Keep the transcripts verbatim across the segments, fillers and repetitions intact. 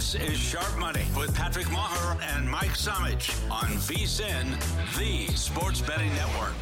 This is Sharp Money with Patrick Maher and Mike Somich on V S I N, the Sports Betting Network.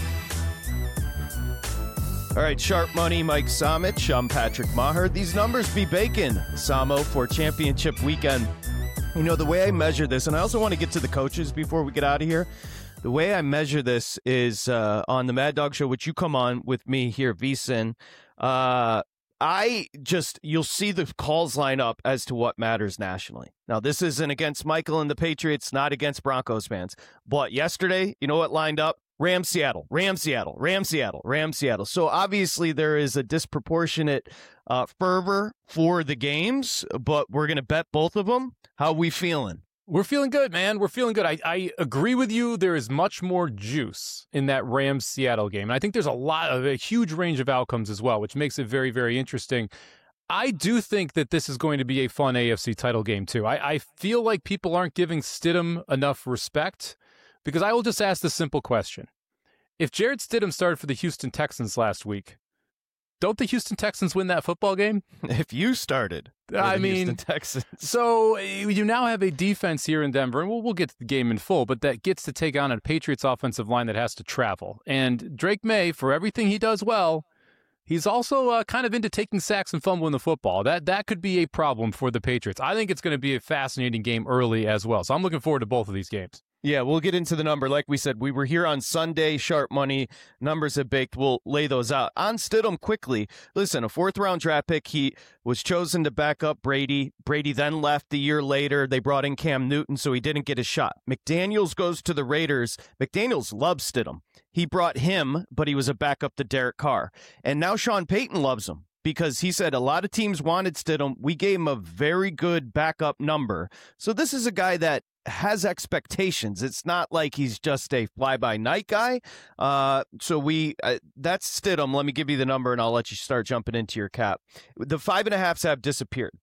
All right, Sharp Money, Mike Somich. I'm Patrick Maher. These numbers be baking, Samo, for championship weekend. You know, the way I measure this, and I also want to get to the coaches before we get out of here. The way I measure this is uh, on the Mad Dog Show, which you come on with me here at V S I N. Uh, I just, you'll see the calls line up as to what matters nationally. Now, this isn't against Michael and the Patriots, not against Broncos fans. But yesterday, you know what lined up? Rams, Seattle, Rams, Seattle, Rams, Seattle, Rams, Seattle. So obviously there is a disproportionate uh, fervor for the games, but we're going to bet both of them. How are we feeling? We're feeling good, man. We're feeling good. I, I agree with you. There is much more juice in that Rams-Seattle game. And I think there's a lot of a huge range of outcomes as well, which makes it very, very interesting. I do think that this is going to be a fun A F C title game, too. I, I feel like people aren't giving Stidham enough respect, because I will just ask the simple question. If Jarrett Stidham started for the Houston Texans last week, don't the Houston Texans win that football game? If you started for I the mean, Houston Texans. So you now have a defense here in Denver, and we'll, we'll get to the game in full, but that gets to take on a Patriots offensive line that has to travel. And Drake May, for everything he does well, he's also uh, kind of into taking sacks and fumbling the football. That that could be a problem for the Patriots. I think it's going to be a fascinating game early as well. So I'm looking forward to both of these games. Yeah, we'll get into the number. Like we said, we were here on Sunday, Sharp Money, numbers have baked. We'll lay those out. On Stidham, quickly, listen, a fourth-round draft pick. He was chosen to back up Brady. Brady then left the year later. They brought in Cam Newton, so he didn't get a shot. McDaniels goes to the Raiders. McDaniels loves Stidham. He brought him, but he was a backup to Derek Carr. And now Sean Payton loves him, because he said a lot of teams wanted Stidham. We gave him a very good backup number. So this is a guy that has expectations. It's not like he's just a fly-by-night guy. Uh, so we uh, that's Stidham. Let me give you the number, and I'll let you start jumping into your cap. The five and a halves have disappeared.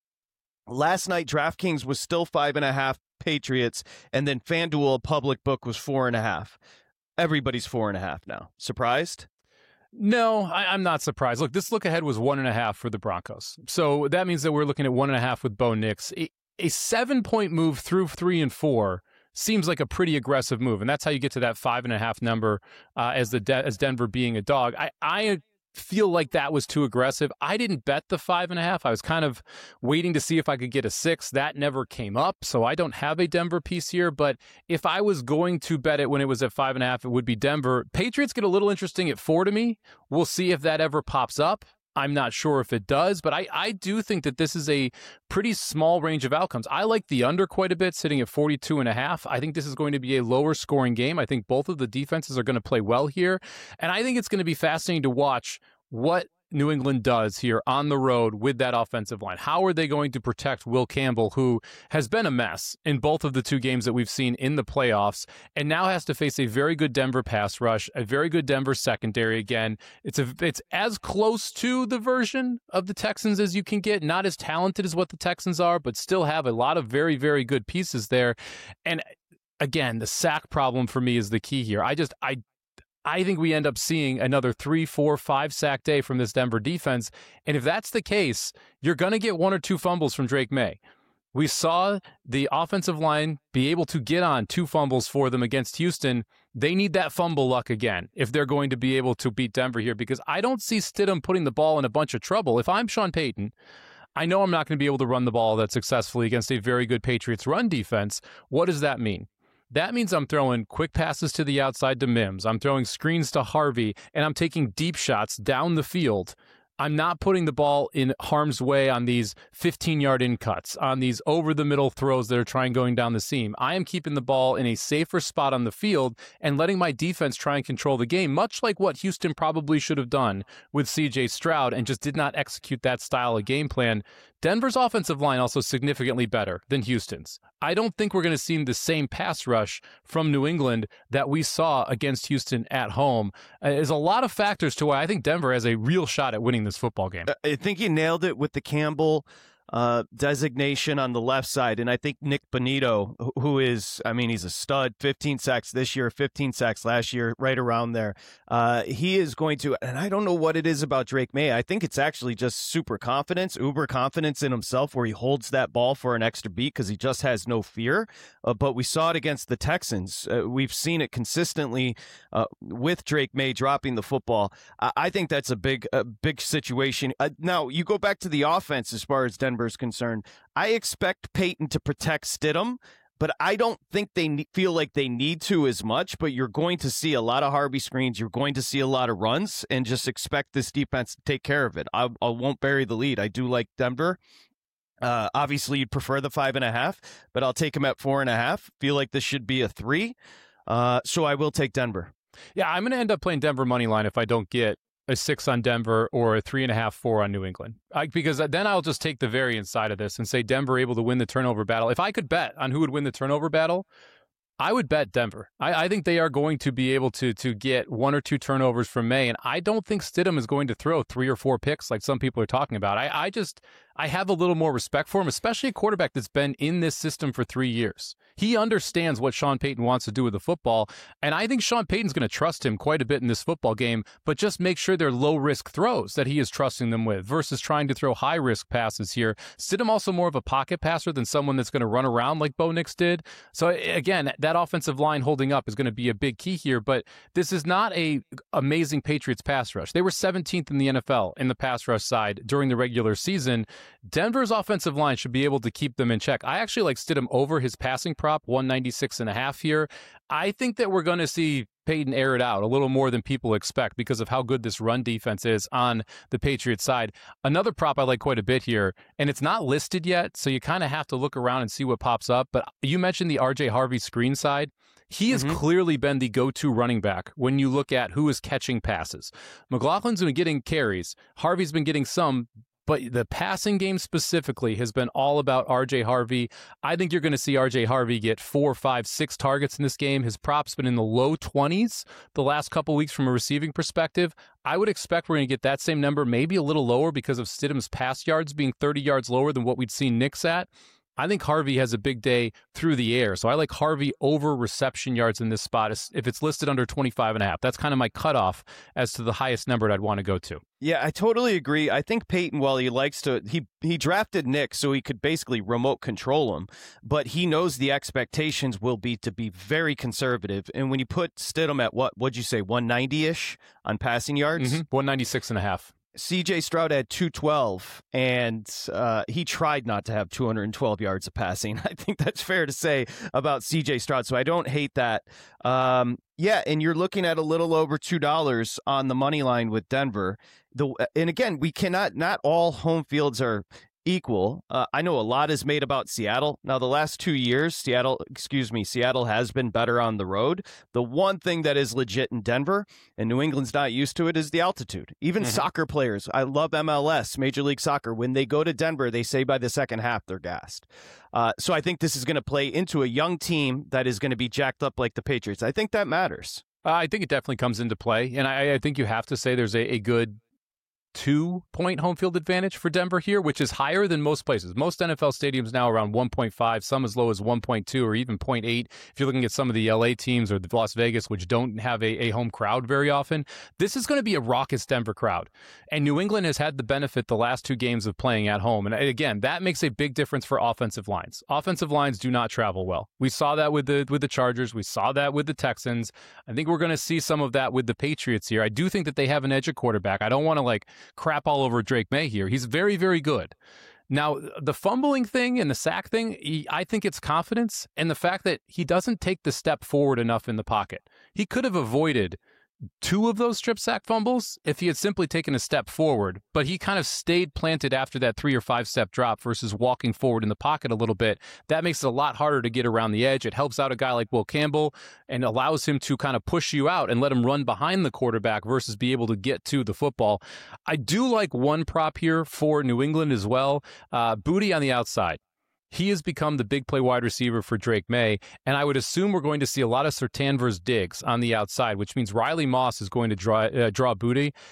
Last night, DraftKings was still five and a half Patriots, and then FanDuel, public book, was four and a half. Everybody's four and a half now. Surprised? No, I, I'm not surprised. Look, this look ahead was one and a half for the Broncos. So that means that we're looking at one and a half with Bo Nix. It, A seven-point move through three and four seems like a pretty aggressive move, and that's how you get to that five and a half number uh, as the De- as Denver being a dog. I, I feel like that was too aggressive. I didn't bet the five and a half. I was kind of waiting to see if I could get a six. That never came up, so I don't have a Denver piece here. But if I was going to bet it when it was at five and a half, it would be Denver. Patriots get a little interesting at four to me. We'll see if that ever pops up. I'm not sure if it does, but I, I do think that this is a pretty small range of outcomes. I like the under quite a bit, sitting at forty-two and a half. I think this is going to be a lower scoring game. I think both of the defenses are going to play well here, and I think it's going to be fascinating to watch what New England does here on the road with that offensive line. How are they going to protect Will Campbell, who has been a mess in both of the two games that we've seen in the playoffs, and now has to face a very good Denver pass rush, a very good Denver secondary again. It's a it's as close to the version of the Texans as you can get, not as talented as what the Texans are, but still have a lot of very, very good pieces there. And again, the sack problem for me is the key here. I just, I I think we end up seeing another three, four, five sack day from this Denver defense. And if that's the case, you're going to get one or two fumbles from Drake May. We saw the offensive line be able to get on two fumbles for them against Houston. They need that fumble luck again if they're going to be able to beat Denver here, because I don't see Stidham putting the ball in a bunch of trouble. If I'm Sean Payton, I know I'm not going to be able to run the ball that successfully against a very good Patriots run defense. What does that mean? That means I'm throwing quick passes to the outside to Mims. I'm throwing screens to Harvey, and I'm taking deep shots down the field. I'm not putting the ball in harm's way on these fifteen-yard in cuts, on these over-the-middle throws that are trying going down the seam. I am keeping the ball in a safer spot on the field and letting my defense try and control the game, much like what Houston probably should have done with C J Stroud and just did not execute that style of game plan. Denver's offensive line also significantly better than Houston's. I don't think we're going to see the same pass rush from New England that we saw against Houston at home. Uh, there's a lot of factors to why I think Denver has a real shot at winning this football game. I think you nailed it with the Campbell uh, designation on the left side. And I think Nick Bonito, who is, I mean, he's a stud, fifteen sacks this year, fifteen sacks last year, right around there. Uh, he is going to, and I don't know what it is about Drake May. I think it's actually just super confidence, uber confidence in himself, where he holds that ball for an extra beat because he just has no fear. Uh, but we saw it against the Texans. Uh, we've seen it consistently uh, with Drake May dropping the football. I, I think that's a big, a big situation. Uh, now, you go back to the offense as far as Denver is concerned. I expect Peyton to protect Stidham, but I don't think they ne- feel like they need to as much. But you're going to see a lot of Harvey screens. You're going to see a lot of runs, and just expect this defense to take care of it. I, I won't bury the lead. I do like Denver. Uh, obviously, you'd prefer the five and a half, but I'll take him at four and a half. Feel like this should be a three. Uh, so I will take Denver. Yeah, I'm going to end up playing Denver money line if I don't get a six on Denver or a three and a half, four on New England. I, because then I'll just take the variance side of this and say Denver able to win the turnover battle. If I could bet on who would win the turnover battle, I would bet Denver. I, I think they are going to be able to to get one or two turnovers from May, and I don't think Stidham is going to throw three or four picks like some people are talking about. I, I just, I have a little more respect for him, especially a quarterback that's been in this system for three years. He understands what Sean Payton wants to do with the football, and I think Sean Payton's going to trust him quite a bit in this football game, but just make sure they're low-risk throws that he is trusting them with versus trying to throw high-risk passes here. Stidham also more of a pocket passer than someone that's going to run around like Bo Nix did. So again, that offensive line holding up is going to be a big key here, but this is not a amazing Patriots pass rush. They were seventeenth in the N F L in the pass rush side during the regular season. Denver's offensive line should be able to keep them in check. I actually like Stidham over his passing prop, one ninety-six and a half here. I think that we're going to see Peyton air it out a little more than people expect because of how good this run defense is on the Patriots side. Another prop I like quite a bit here, and it's not listed yet, so you kind of have to look around and see what pops up, but you mentioned the R J Harvey screen side. He has mm-hmm. clearly been the go-to running back when you look at who is catching passes. McLaughlin's been getting carries. Harvey's been getting some, but the passing game specifically has been all about R J Harvey. I think you're going to see R J Harvey get four, five, six targets in this game. His prop's been in the low twenties the last couple weeks from a receiving perspective. I would expect we're going to get that same number, maybe a little lower because of Stidham's pass yards being thirty yards lower than what we'd seen Nix at. I think Harvey has a big day through the air. So I like Harvey over reception yards in this spot if it's listed under twenty-five and a half. That's kind of my cutoff as to the highest number I'd want to go to. Yeah, I totally agree. I think Peyton, while he likes to, he he drafted Nick so he could basically remote control him, but he knows the expectations will be to be very conservative. And when you put Stidham at what, what'd you say, one ninety-ish on passing yards? Mm-hmm. one ninety-six and a half. C J Stroud had two twelve, and uh, he tried not to have two hundred twelve yards of passing. I think that's fair to say about C J Stroud, so I don't hate that. Um, yeah, and you're looking at a little over two dollars on the money line with Denver. The And again, we cannot, not all home fields are equal. Uh, I know a lot is made about Seattle. Now, the last two years, Seattle, excuse me, Seattle has been better on the road. The one thing that is legit in Denver, and New England's not used to it, is the altitude. Even mm-hmm. soccer players, I love M L S, Major League Soccer. When they go to Denver, they say by the second half they're gassed. Uh, so I think this is going to play into a young team that is going to be jacked up like the Patriots. I think that matters. Uh, I think it definitely comes into play, and I, I think you have to say there's a, a good two-point home field advantage for Denver here, which is higher than most places. Most N F L stadiums now around one point five, some as low as one point two or even zero point eight. If you're looking at some of the L A teams or the Las Vegas, which don't have a, a home crowd very often, this is going to be a raucous Denver crowd. And New England has had the benefit the last two games of playing at home. And again, that makes a big difference for offensive lines. Offensive lines do not travel well. We saw that with the with the Chargers. We saw that with the Texans. I think we're going to see some of that with the Patriots here. I do think that they have an edge at quarterback. I don't want to like crap all over Drake May here. He's very, very good. Now, the fumbling thing and the sack thing, he, I think it's confidence and the fact that he doesn't take the step forward enough in the pocket. He could have avoided two of those strip sack fumbles if he had simply taken a step forward, but he kind of stayed planted after that three or five step drop versus walking forward in the pocket a little bit. That makes it a lot harder to get around the edge. It helps out a guy like Will Campbell and allows him to kind of push you out and let him run behind the quarterback versus be able to get to the football. I do like one prop here for New England as well. Uh, Booty on the outside. He has become the big play wide receiver for Drake May, and I would assume we're going to see a lot of Surtain versus Diggs on the outside, which means Riley Moss is going to draw uh, draw Booty.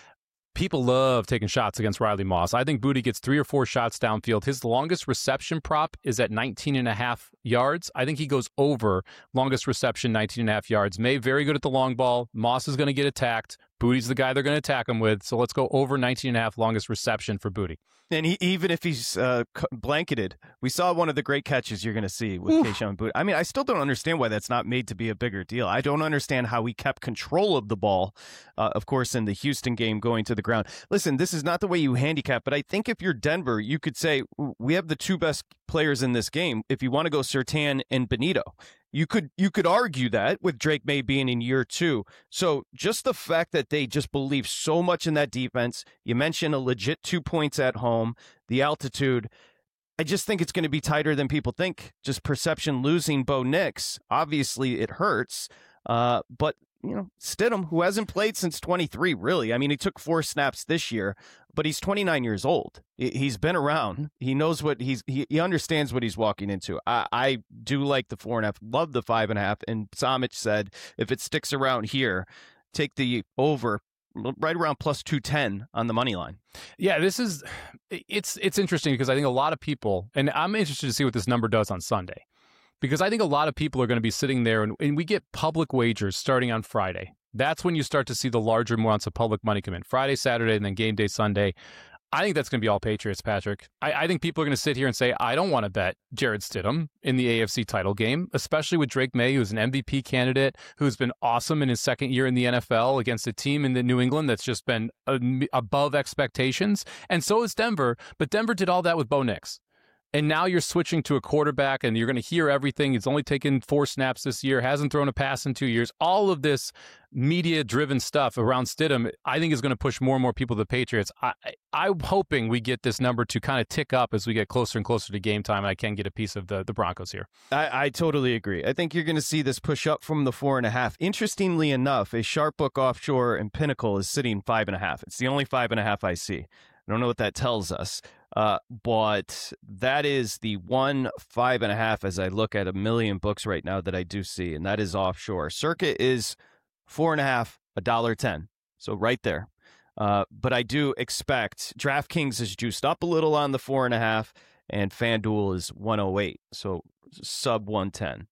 People love taking shots against Riley Moss. I think Booty gets three or four shots downfield. His longest reception prop is at nineteen and a half yards. I think he goes over longest reception, nineteen and a half yards. May very good at the long ball. Moss is going to get attacked. Booty's the guy they're going to attack him with. So let's go over nineteen and a half longest reception for Booty. And he, even if he's uh, blanketed, we saw one of the great catches you're going to see with Kayshon Boutte. I mean, I still don't understand why that's not made to be a bigger deal. I don't understand how he kept control of the ball, uh, of course, in the Houston game going to the ground. Listen, this is not the way you handicap, but I think if you're Denver, you could say, we have the two best players in this game. If you want to go Surtain and Benito, you could you could argue that with Drake May being in year two. So just the fact that they just believe so much in that defense, you mentioned a legit two points at home, the altitude, I just think it's going to be tighter than people think. Just perception losing Bo Nix, obviously it hurts, uh, but you know, Stidham, who hasn't played since twenty-three, really. I mean, he took four snaps this year, but he's twenty-nine years old. He's been around. He knows what he's, he, he understands what he's walking into. I, I do like the four and a half, love the five and a half. And Samich said, if it sticks around here, take the over right around plus two ten on the money line. Yeah, this is, it's, it's interesting because I think a lot of people, and I'm interested to see what this number does on Sunday. Because I think a lot of people are going to be sitting there, and, and we get public wagers starting on Friday. That's when you start to see the larger amounts of public money come in. Friday, Saturday, and then game day Sunday. I think that's going to be all Patriots, Patrick. I, I think people are going to sit here and say, I don't want to bet Jarrett Stidham in the A F C title game, especially with Drake May, who's an M V P candidate, who's been awesome in his second year in the N F L against a team in the New England that's just been uh, above expectations. And so is Denver, but Denver did all that with Bo Nix. And now you're switching to a quarterback, and you're going to hear everything. He's only taken four snaps this year, hasn't thrown a pass in two years. All of this media-driven stuff around Stidham, I think, is going to push more and more people to the Patriots. I, I'm hoping we get this number to kind of tick up as we get closer and closer to game time, and I can get a piece of the, the Broncos here. I, I totally agree. I think you're going to see this push up from the four and a half. Interestingly enough, a Sharpbook Offshore and Pinnacle is sitting five and a half. It's the only five and a half I see. I don't know what that tells us. Uh, but that is the one five and a half as I look at a million books right now that I do see, and that is offshore. Circa is four and a half, a dollar ten. So right there. Uh, but I do expect DraftKings is juiced up a little on the four and a half, and FanDuel is one oh eight. So sub one ten.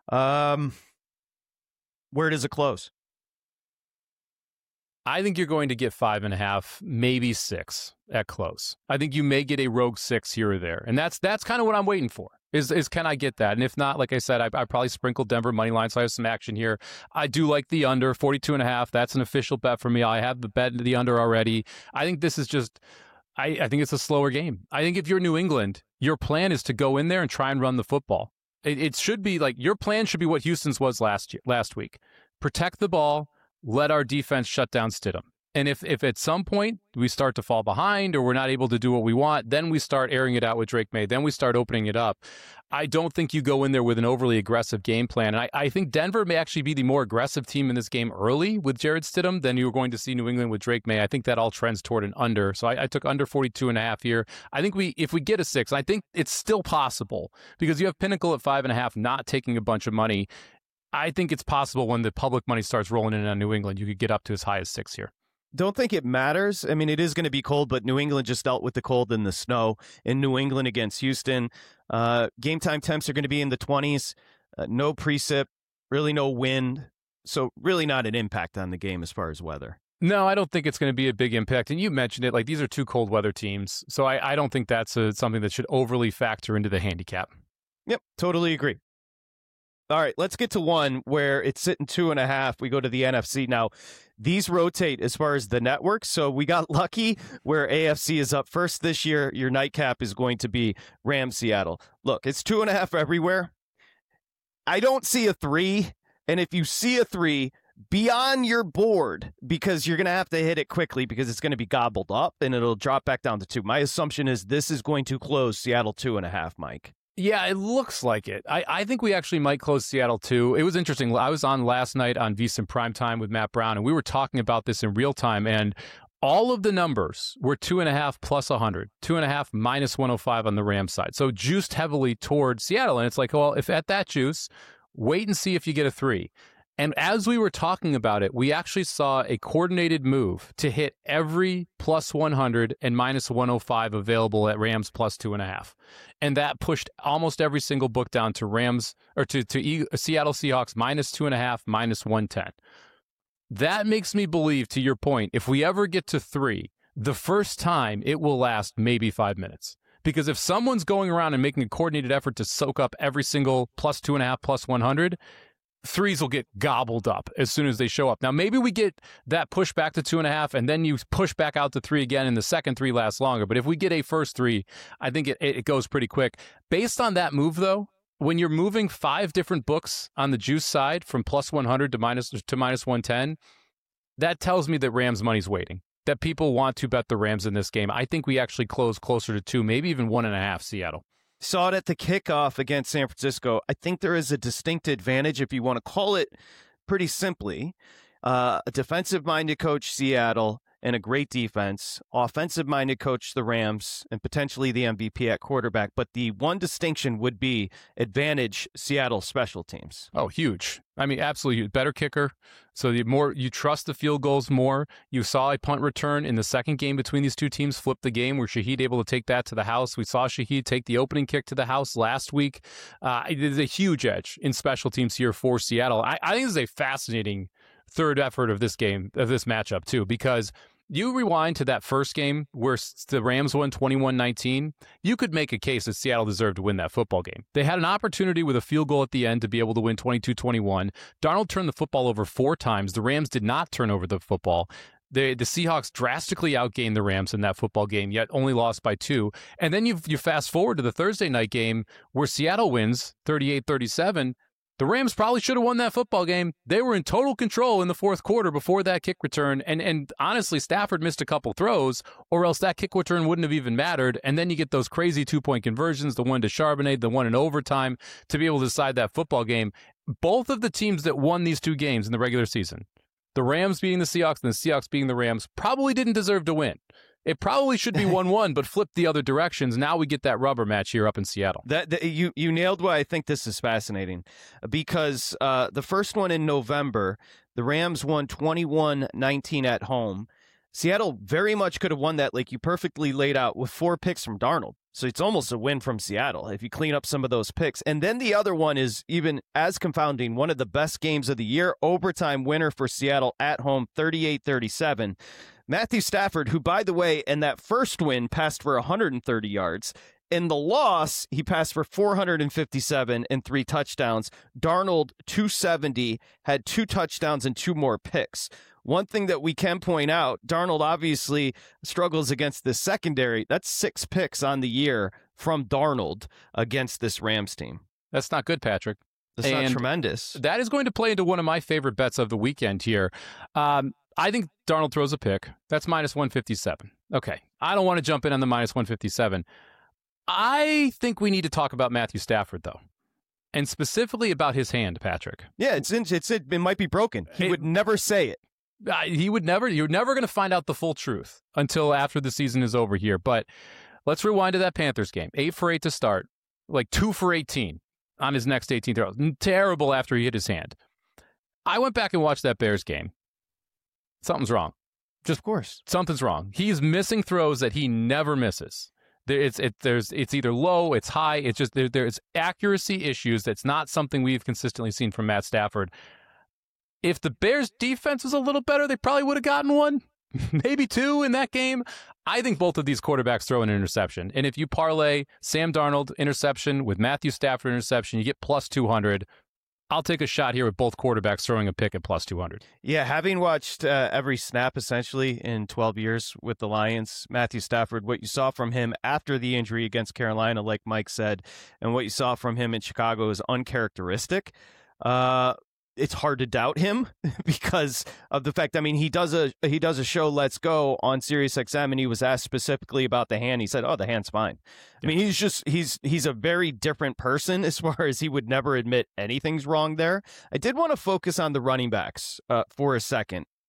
Um, where does it close? I think you're going to get five and a half, maybe six at close. I think you may get a rogue six here or there. And that's that's kind of what I'm waiting for, is, is can I get that? And if not, like I said, I, I probably sprinkled Denver money line, so I have some action here. I do like the under, forty-two and a half. That's an official bet for me. I have the bet the under already. I think this is just, I, I think it's a slower game. I think if you're New England, your plan is to go in there and try and run the football. It, it should be like, your plan should be what Houston's was last year, last week. Protect the ball. Let our defense shut down Stidham. And if, if at some point we start to fall behind or we're not able to do what we want, then we start airing it out with Drake May. Then we start opening it up. I don't think you go in there with an overly aggressive game plan. And I, I think Denver may actually be the more aggressive team in this game early with Jarrett Stidham than you're going to see New England with Drake May. I think that all trends toward an under. So I, I took under forty-two and a half here. I think we, if we get a six, I think it's still possible because you have Pinnacle at five and a half, not taking a bunch of money. I think it's possible when the public money starts rolling in on New England, you could get up to as high as six here. Don't think it matters. I mean, it is going to be cold, but New England just dealt with the cold and the snow in New England against Houston. Uh, game time temps are going to be in the twenties. Uh, no precip, really no wind. So really not an impact on the game as far as weather. No, I don't think it's going to be a big impact. And you mentioned it, like these are two cold weather teams. So I, I don't think that's a, something that should overly factor into the handicap. Yep, totally agree. All right, let's get to one where it's sitting two and a half. We go to the N F C. Now, these rotate as far as the networks. So we got lucky where A F C is up first this year. Your nightcap is going to be Rams Seattle. Look, it's two and a half everywhere. I don't see a three. And if you see a three, be on your board because you're going to have to hit it quickly because it's going to be gobbled up and it'll drop back down to two. My assumption is this is going to close Seattle two and a half, Mike. Yeah, it looks like it. I, I think we actually might close Seattle too. It was interesting. I was on last night on VSiN Primetime with Matt Brown, and we were talking about this in real time, and all of the numbers were two and a half plus one hundred, two and a half minus one oh five on the Rams side. So juiced heavily toward Seattle, and it's like, well, if at that juice, wait and see if you get a three. And as we were talking about it, we actually saw a coordinated move to hit every plus one hundred and minus one oh five available at Rams plus two and a half. And that pushed almost every single book down to Rams or to, to e- Seattle Seahawks minus two and a half, minus one ten. That makes me believe, to your point, if we ever get to three, the first time it will last maybe five minutes. Because if someone's going around and making a coordinated effort to soak up every single plus two and a half, plus one hundred, threes will get gobbled up as soon as they show up. Now, maybe we get that push back to two and a half, and then you push back out to three again, and the second three lasts longer. But if we get a first three, I think it, it goes pretty quick. Based on that move, though, when you're moving five different books on the juice side from plus one hundred to minus to minus one ten, that tells me that Rams money's waiting, that people want to bet the Rams in this game. I think we actually close closer to two, maybe even one and a half Seattle. Saw it at the kickoff against San Francisco. I think there is a distinct advantage, if you want to call it pretty simply. Uh, a defensive-minded coach, Seattle, and a great defense. Offensive-minded coach, the Rams, and potentially the M V P at quarterback. But the one distinction would be advantage Seattle special teams. Oh, huge. I mean, absolutely. Better kicker. So the more you trust the field goals more. You saw a punt return in the second game between these two teams flip the game where Shaheed able to take that to the house. We saw Shaheed take the opening kick to the house last week. Uh, it is a huge edge in special teams here for Seattle. I, I think this is a fascinating third effort of this game, of this matchup too, because you rewind to that first game where the Rams won twenty-one nineteen, you could make a case that Seattle deserved to win that football game. They had an opportunity with a field goal at the end to be able to win twenty-two twenty-one. Darnold turned the football over four times. The Rams did not turn over the football. The, the Seahawks drastically outgained the Rams in that football game, yet only lost by two. And then you you fast forward to the Thursday night game where Seattle wins thirty-eight thirty-seven. The Rams probably should have won that football game. They were in total control in the fourth quarter before that kick return. And and honestly, Stafford missed a couple throws, or else that kick return wouldn't have even mattered. And then you get those crazy two-point conversions, the one to Charbonnet, the one in overtime, to be able to decide that football game. Both of the teams that won these two games in the regular season, the Rams being the Seahawks and the Seahawks being the Rams, probably didn't deserve to win. It probably should be one one, but flip the other directions. Now we get that rubber match here up in Seattle. That, that you you nailed why I think this is fascinating, because uh, the first one in November, the Rams won twenty-one nineteen at home. Seattle very much could have won that, like you perfectly laid out, with four picks from Darnold. So it's almost a win from Seattle if you clean up some of those picks. And then the other one is even as confounding, one of the best games of the year, overtime winner for Seattle at home, thirty-eight thirty-seven. Matthew Stafford, who, by the way, in that first win, passed for one hundred thirty yards. In the loss, he passed for four hundred fifty-seven and three touchdowns. Darnold, two seventy, had two touchdowns and two more picks. One thing that we can point out, Darnold obviously struggles against the secondary. That's six picks on the year from Darnold against this Rams team. That's not good, Patrick. That's and not tremendous. That is going to play into one of my favorite bets of the weekend here. Um, I think Darnold throws a pick. That's minus one fifty-seven. Okay. I don't want to jump in on the minus one fifty-seven. I think we need to talk about Matthew Stafford, though, and specifically about his hand, Patrick. Yeah, it's in, it's it, it might be broken. He it, would never say it. Uh, he would never. You're never going to find out the full truth until after the season is over here. But let's rewind to that Panthers game. Eight for eight to start, like two for eighteen on his next eighteen throws. Terrible after he hit his hand. I went back and watched that Bears game. Something's wrong. Just of course, something's wrong. He's missing throws that he never misses. There, it's it, there's it's either low, it's high. It's just there, there's accuracy issues. That's not something we've consistently seen from Matt Stafford. If the Bears' defense was a little better, they probably would have gotten one, maybe two in that game. I think both of these quarterbacks throw an interception, and if you parlay Sam Darnold interception with Matthew Stafford interception, you get plus two hundred. I'll take a shot here with both quarterbacks throwing a pick at plus two hundred. Yeah, having watched uh, every snap essentially in twelve years with the Lions, Matthew Stafford, what you saw from him after the injury against Carolina, like Mike said, and what you saw from him in Chicago is uncharacteristic. Uh, it's hard to doubt him because of the fact, I mean, he does a he does a show, Let's Go, on SiriusXM, and he was asked specifically about the hand. He said, oh, the hand's fine. I mean, he's just, he's he's a very different person as far as he would never admit anything's wrong there. I did want to focus on the running backs uh, for a second.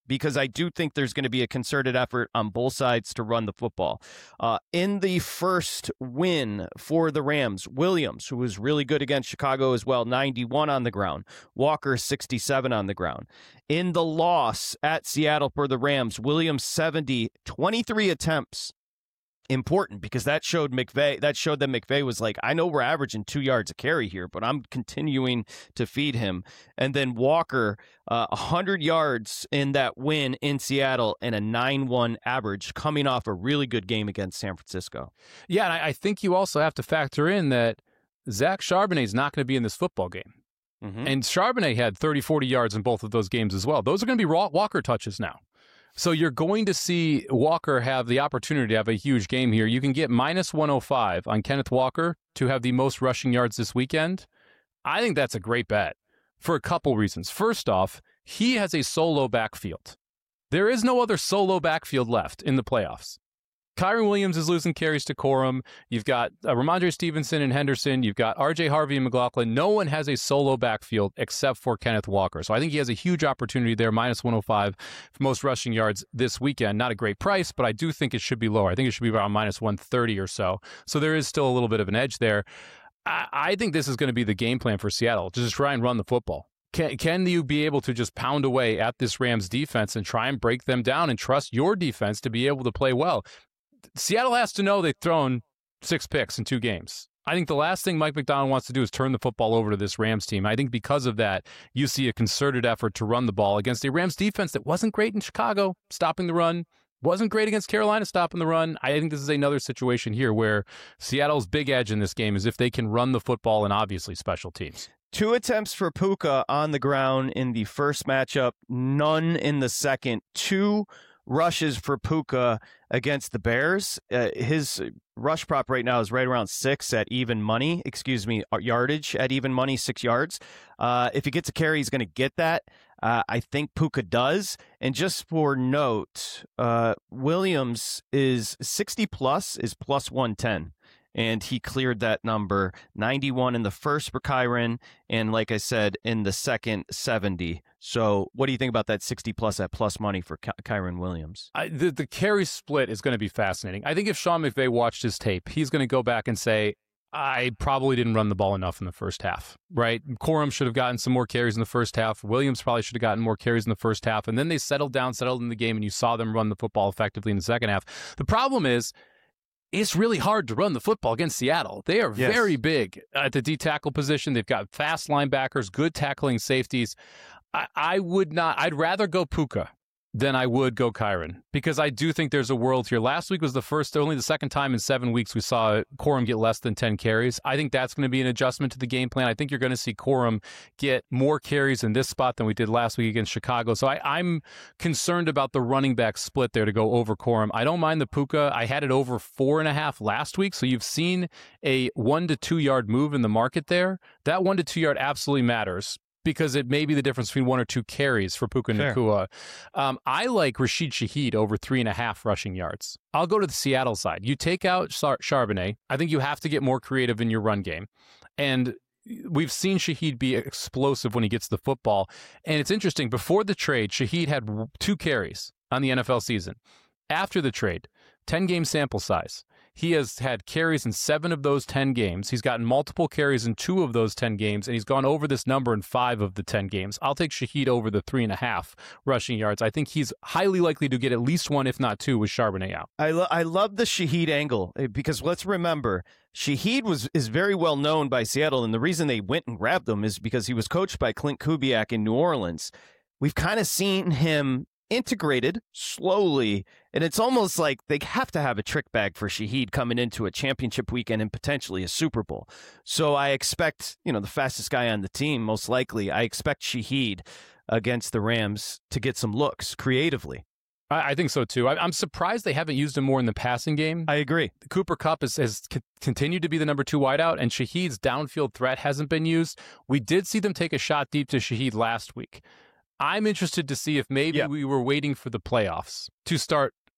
because I do think there's going to be a concerted effort on both sides to run the football. Uh, in the first win for the Rams, Williams, who was really good against Chicago as well, ninety-one on the ground. Walker, sixty-seven on the ground. In the loss at Seattle for the Rams, Williams, seventy, twenty-three attempts. Important, because that showed McVay, that showed that McVay was like, I know we're averaging two yards a carry here, but I'm continuing to feed him. And then Walker, uh, one hundred yards in that win in Seattle and a nine one average, coming off a really good game against San Francisco. Yeah, and I, I think you also have to factor in that Zach Charbonnet is not going to be in this football game. Mm-hmm. And Charbonnet had thirty, forty yards in both of those games as well. Those are going to be Walker touches now. So you're going to see Walker have the opportunity to have a huge game here. You can get minus one oh five on Kenneth Walker to have the most rushing yards this weekend. I think that's a great bet for a couple reasons. First off, he has a solo backfield. There is no other solo backfield left in the playoffs. Kyren Williams is losing carries to Corum. You've got uh, Ramondre Stevenson and Henderson. You've got R J Harvey and McLaughlin. No one has a solo backfield except for Kenneth Walker. So I think he has a huge opportunity there, minus one oh five for most rushing yards this weekend. Not a great price, but I do think it should be lower. I think it should be around minus one thirty or so. So there is still a little bit of an edge there. I, I think this is going to be the game plan for Seattle, to just try and run the football. Can, can you be able to just pound away at this Rams defense and try and break them down and trust your defense to be able to play well? Seattle has to know they've thrown six picks in two games. I think the last thing Mike Macdonald wants to do is turn the football over to this Rams team. I think because of that, you see a concerted effort to run the ball against a Rams defense that wasn't great in Chicago, stopping the run, wasn't great against Carolina, stopping the run. I think this is another situation here where Seattle's big edge in this game is if they can run the football and obviously special teams. Two attempts for Puka on the ground in the first matchup, none in the second. Two rushes for Puka against the Bears. Uh, his rush prop right now is right around six at even money, excuse me, yardage at even money, six yards. Uh, if he gets a carry, he's going to get that. Uh, I think Puka does. And just for note, uh, Williams is sixty plus, is plus one ten. And he cleared that number. ninety-one in the first for Kyren, and like I said, in the second, seventy. So what do you think about that sixty plus at plus money for Ky- Kyren Williams? I, the, the carry split is going to be fascinating. I think if Sean McVay watched his tape, he's going to go back and say, I probably didn't run the ball enough in the first half, right? Corum should have gotten some more carries in the first half. Williams probably should have gotten more carries in the first half. And then they settled down, settled in the game, and you saw them run the football effectively in the second half. The problem is, it's really hard to run the football against Seattle. They are yes. very big at the D tackle position. They've got fast linebackers, good tackling safeties. I, I would not, I'd rather go Puka than I would go Kyren, because I do think there's a world here. Last week was the first, only the second time in seven weeks we saw Corum get less than ten carries. I think that's going to be an adjustment to the game plan. I think you're going to see Corum get more carries in this spot than we did last week against Chicago. So I, I'm concerned about the running back split there to go over Corum. I don't mind the Puka. I had it over four and a half last week. So you've seen a one to two yard move in the market there. That one to two yard absolutely matters, because it may be the difference between one or two carries for Puka Nacua. Um, I like Rashid Shaheed over three and a half rushing yards. I'll go to the Seattle side. You take out Char- Charbonnet. I think you have to get more creative in your run game. And we've seen Shaheed be explosive when he gets the football. And it's interesting, before the trade, Shaheed had two carries on the N F L season. After the trade, ten-game sample size. He has had carries in seven of those ten games. He's gotten multiple carries in two of those ten games, and he's gone over this number in five of the ten games. I'll take Shaheed over the three and a half rushing yards. I think he's highly likely to get at least one, if not two, with Charbonnet out. I, lo- I love the Shaheed angle, because let's remember, Shaheed was is very well known by Seattle, and the reason they went and grabbed him is because he was coached by Clint Kubiak in New Orleans. We've kind of seen him integrated slowly, and it's almost like they have to have a trick bag for Shaheed coming into a championship weekend and potentially a Super Bowl. So I expect, you know, the fastest guy on the team, most likely, I expect Shaheed against the Rams to get some looks creatively. I, I think so too. I, I'm surprised they haven't used him more in the passing game. I agree. Cooper Kupp has, has c- continued to be the number two wideout, and Shaheed's downfield threat hasn't been used. We did see them take a shot deep to Shaheed last week. I'm interested to see if maybe yeah. we were waiting for the playoffs to start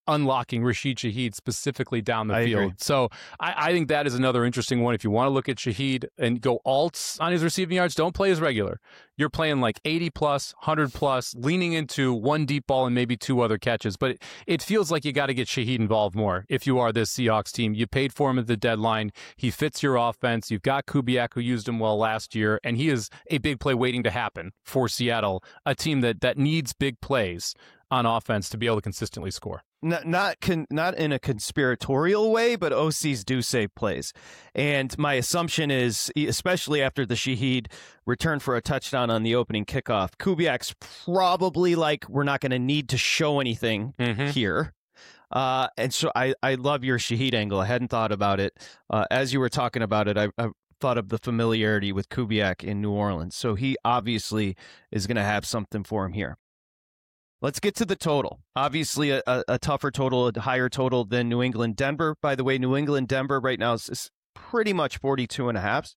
unlocking Rashid Shaheed specifically down the I field. agree. So I, I think that is another interesting one. If you want to look at Shaheed and go alts on his receiving yards, don't play as regular. You're playing like eighty plus, one hundred plus, leaning into one deep ball and maybe two other catches. But it, it feels like you got to get Shaheed involved more if you are this Seahawks team. You paid for him at the deadline. He fits your offense. You've got Kubiak, who used him well last year, and he is a big play waiting to happen for Seattle, a team that, that needs big plays on offense to be able to consistently score. Not not, con, not in a conspiratorial way, but O Cs do save plays. And my assumption is, especially after the Shaheed return for a touchdown on the opening kickoff, Kubiak's probably like, we're not going to need to show anything mm-hmm. here. Uh, and so I, I love your Shaheed angle. I hadn't thought about it. Uh, as you were talking about it, I, I thought of the familiarity with Kubiak in New Orleans. So he obviously is going to have something for him here. Let's get to the total. Obviously, a, a, a tougher total, a higher total than New England Denver. By the way, New England Denver right now is, is pretty much forty-two and a half.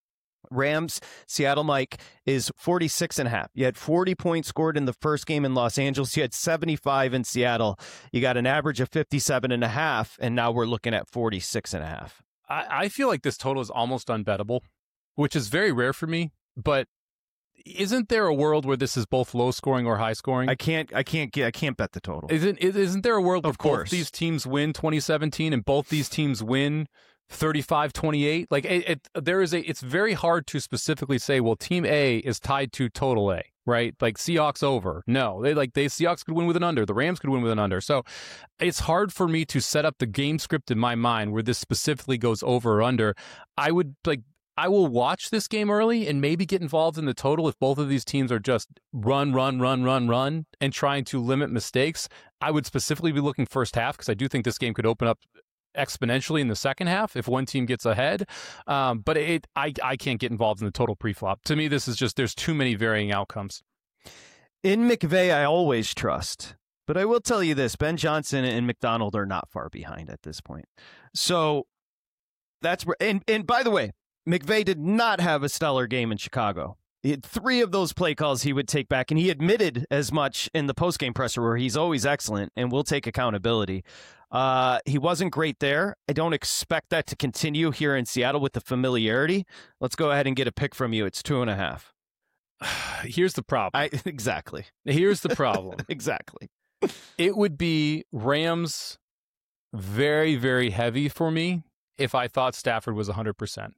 Rams Seattle, Mike, is forty-six and a half. You had forty points scored in the first game in Los Angeles. You had seventy-five in Seattle. You got an average of fifty-seven and a half, and now we're looking at forty-six and a half. I, I feel like this total is almost unbettable, which is very rare for me, but isn't there a world where this is both low scoring or high scoring? I can't I can't get I can't bet the total. Isn't isn't there a world where of course both these teams win twenty seventeen and both these teams win thirty-five twenty-eight? Like it, it there is a it's very hard to specifically say, well, team A is tied to total A, right? Like Seahawks over. No, they like they Seahawks could win with an under. The Rams could win with an under. So it's hard for me to set up the game script in my mind where this specifically goes over or under. I would like I will watch this game early and maybe get involved in the total if both of these teams are just run, run, run, run, run, and trying to limit mistakes. I would specifically be looking first half because I do think this game could open up exponentially in the second half if one team gets ahead. Um, but it, I, I can't get involved in the total pre-flop. To me, this is just, there's too many varying outcomes. In McVay, I always trust. But I will tell you this, Ben Johnson and McDonald are not far behind at this point. So that's where, and, and by the way, McVay did not have a stellar game in Chicago. He had three of those play calls he would take back, and he admitted as much in the postgame presser where he's always excellent and will take accountability. Uh, he wasn't great there. I don't expect that to continue here in Seattle with the familiarity. Let's go ahead and get a pick from you. It's two and a half. Here's the problem. I, exactly. Here's the problem. Exactly. It would be Rams very, very heavy for me if I thought Stafford was one hundred percent.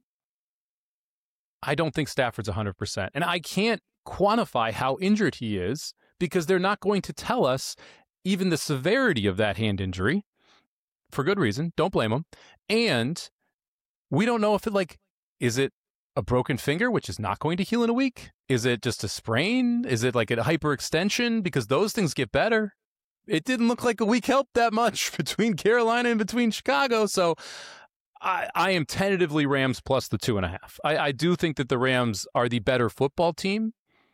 I don't think Stafford's one hundred percent. And I can't quantify how injured he is because they're not going to tell us even the severity of that hand injury for good reason. Don't blame them. And we don't know if it like, is it a broken finger, which is not going to heal in a week? Is it just a sprain? Is it like a hyperextension? Because those things get better. It didn't look like a week helped that much between Carolina and between Chicago. So I, I am tentatively Rams plus the two and a half. I, I do think that the Rams are the better football team.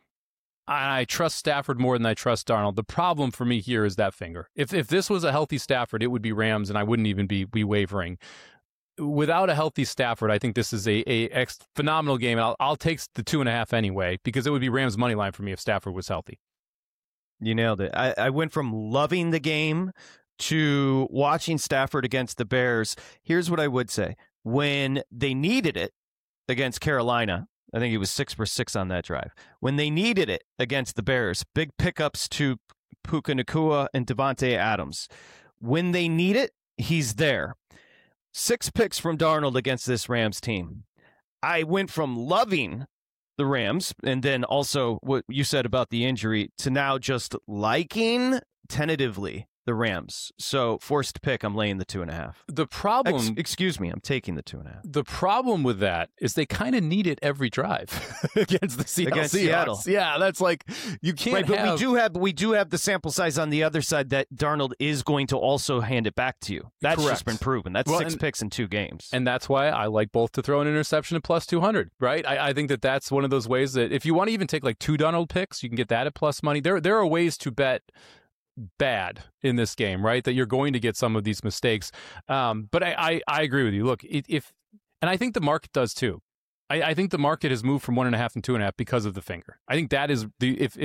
I trust Stafford more than I trust Darnold. The problem for me here is that finger. If if this was a healthy Stafford, it would be Rams, and I wouldn't even be, be wavering. Without a healthy Stafford, I think this is a, a ex- phenomenal game. I'll, I'll take the two and a half anyway, because it would be Rams' money line for me if Stafford was healthy. You nailed it. I, I went from loving the game to watching Stafford against the Bears. Here's what I would say. When they needed it against Carolina, I think he was six for six on that drive. When they needed it against the Bears, big pickups to Puka Nacua and Devontae Adams. When they need it, he's there. Six picks from Darnold against this Rams team. I went from loving the Rams, and then also what you said about the injury, to now just liking tentatively the Rams. So forced to pick, I'm laying the two and a half. The problem... Ex- excuse me, I'm taking the two and a half. The problem with that is they kind of need it every drive against the Seattle against Seahawks. Seattle. Yeah, that's like, you can't right, but have... we do have we do have the sample size on the other side that Darnold is going to also hand it back to you. That's Correct. just been proven. That's well, six and, picks in two games. And that's why I like both to throw an interception at plus two hundred, right? I, I think that that's one of those ways that if you want to even take like two Darnold picks, you can get that at plus money. There, there are ways to bet bad in this game, right? That you're going to get some of these mistakes. Um, but I, I, I agree with you. Look, if, and I think the market does too. I, I think the market has moved from one and a half and two and a half because of the finger. I think that is the, if, if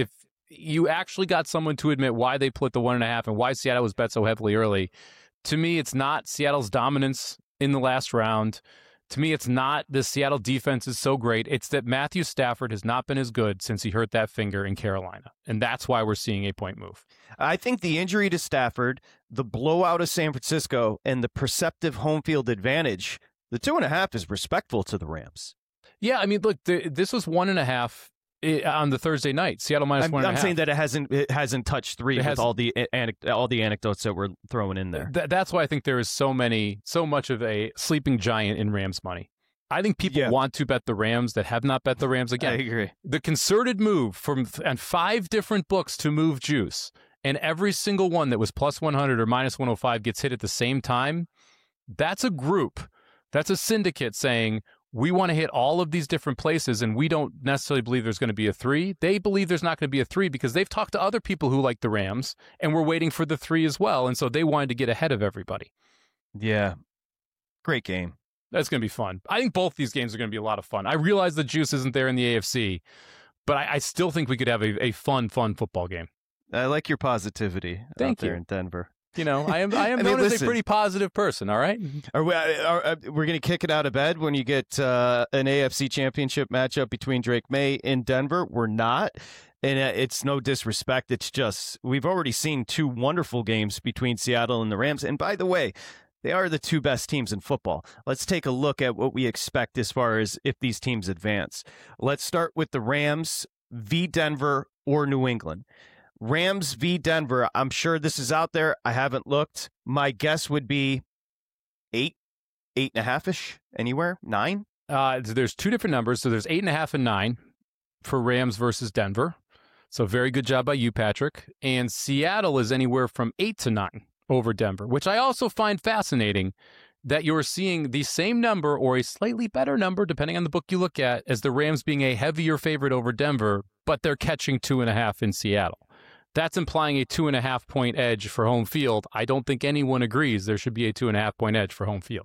you actually got someone to admit why they put the one and a half and why Seattle was bet so heavily early. To me, it's not Seattle's dominance in the last round. To me, it's not the Seattle defense is so great. It's that Matthew Stafford has not been as good since he hurt that finger in Carolina. And that's why we're seeing a point move. I think the injury to Stafford, the blowout of San Francisco, and the perceptive home field advantage, the two and a half is respectful to the Rams. Yeah, I mean, look, the, this was one and a half on the Thursday night. Seattle minus I'm, one and I'm a half. saying that it hasn't it hasn't touched three It with has, all the all the anecdotes that we're throwing in there. Th- that's why I think there is so many, so much of a sleeping giant in Rams money. I think people yeah. want to bet the Rams that have not bet the Rams again. I agree. The concerted move from and five different books to move juice, and every single one that was plus one hundred or minus one oh five gets hit at the same time. That's a group. That's a syndicate saying, we want to hit all of these different places, and we don't necessarily believe there's going to be a three. They believe there's not going to be a three because they've talked to other people who like the Rams, and we're waiting for the three as well, and so they wanted to get ahead of everybody. Yeah. Great game. That's going to be fun. I think both these games are going to be a lot of fun. I realize the juice isn't there in the A F C, but I, I still think we could have a, a fun, fun football game. I like your positivity Thank out there you. in Denver. You know, I am I am I known mean, as listen, a pretty positive person, all right? Are we are, are, we're going to kick it out of bed when you get uh, an A F C championship matchup between Drake May in Denver? We're not. And it's no disrespect. It's just we've already seen two wonderful games between Seattle and the Rams. And by the way, they are the two best teams in football. Let's take a look at what we expect as far as if these teams advance. Let's start with the Rams v. Denver or New England. Rams v. Denver, I'm sure this is out there. I haven't looked. My guess would be eight, eight and a half-ish, anywhere, nine? Uh, there's two different numbers. So there's eight and a half and nine for Rams versus Denver. So very good job by you, Patrick. And Seattle is anywhere from eight to nine over Denver, which I also find fascinating that you're seeing the same number or a slightly better number, depending on the book you look at, as the Rams being a heavier favorite over Denver, but they're catching two and a half in Seattle. That's implying a two and a half point edge for home field. I don't think anyone agrees there should be a two and a half point edge for home field.